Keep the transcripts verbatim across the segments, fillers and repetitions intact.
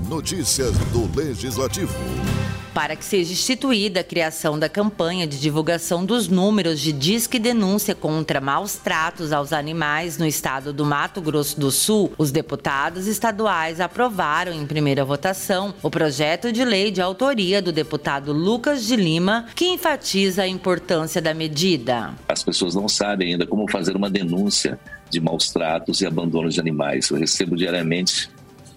Notícias do Legislativo. Para que seja instituída a criação da campanha de divulgação dos números de disque denúncia contra maus tratos aos animais no estado do Mato Grosso do Sul, os deputados estaduais aprovaram em primeira votação o projeto de lei de autoria do deputado Lucas de Lima, que enfatiza a importância da medida. As pessoas não sabem ainda como fazer uma denúncia de maus tratos e abandono de animais. Eu recebo diariamente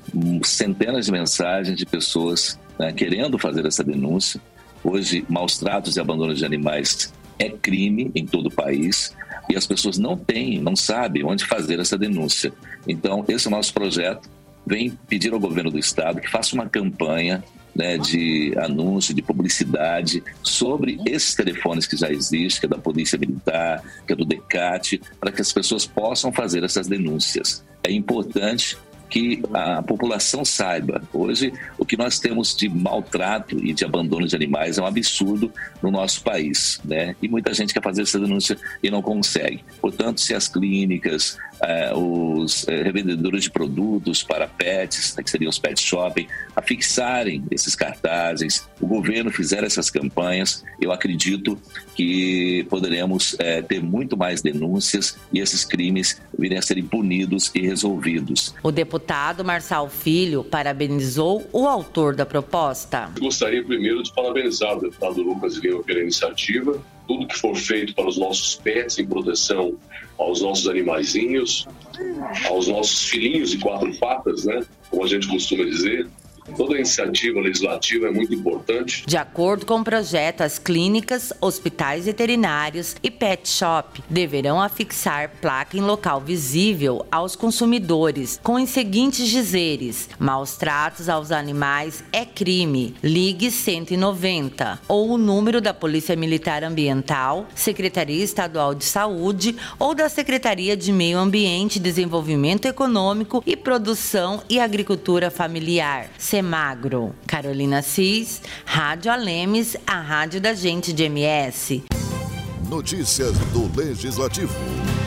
centenas de mensagens de pessoas né, querendo fazer essa denúncia. Hoje, maus tratos e abandono de animais é crime em todo o país e as pessoas não têm, não sabem onde fazer essa denúncia. Então, esse é o nosso projeto. Vem pedir ao governo do estado que faça uma campanha né, de anúncio, de publicidade sobre esses telefones que já existem, que é da Polícia Militar, que é do DECAT, para que as pessoas possam fazer essas denúncias. É importante que a população saiba. Hoje, o que nós temos de maltrato e de abandono de animais é um absurdo no nosso país, né? E muita gente quer fazer essa denúncia e não consegue. Portanto, se as clínicas, eh, os eh, revendedores de produtos para pets, né, que seriam os pet shopping, afixarem esses cartazes, o governo fizer essas campanhas, eu acredito que poderemos eh, ter muito mais denúncias e esses crimes virem a serem punidos e resolvidos. O deputado Marçal Filho parabenizou o autor da proposta. Gostaria primeiro de parabenizar o deputado Lucas Lima pela iniciativa. Tudo que for feito para os nossos pets em proteção aos nossos animaizinhos, aos nossos filhinhos de quatro patas, né? Como a gente costuma dizer. Toda a iniciativa legislativa é muito importante. De acordo com o projeto, as clínicas, hospitais veterinários e pet shop deverão afixar placa em local visível aos consumidores com os seguintes dizeres: maus tratos aos animais é crime, ligue cento e noventa, ou o número da Polícia Militar Ambiental, Secretaria Estadual de Saúde ou da Secretaria de Meio Ambiente, Desenvolvimento Econômico e Produção e Agricultura Familiar, Semagro. Carolina Cis, Rádio Alemes, a rádio da gente de M S. Notícias do Legislativo.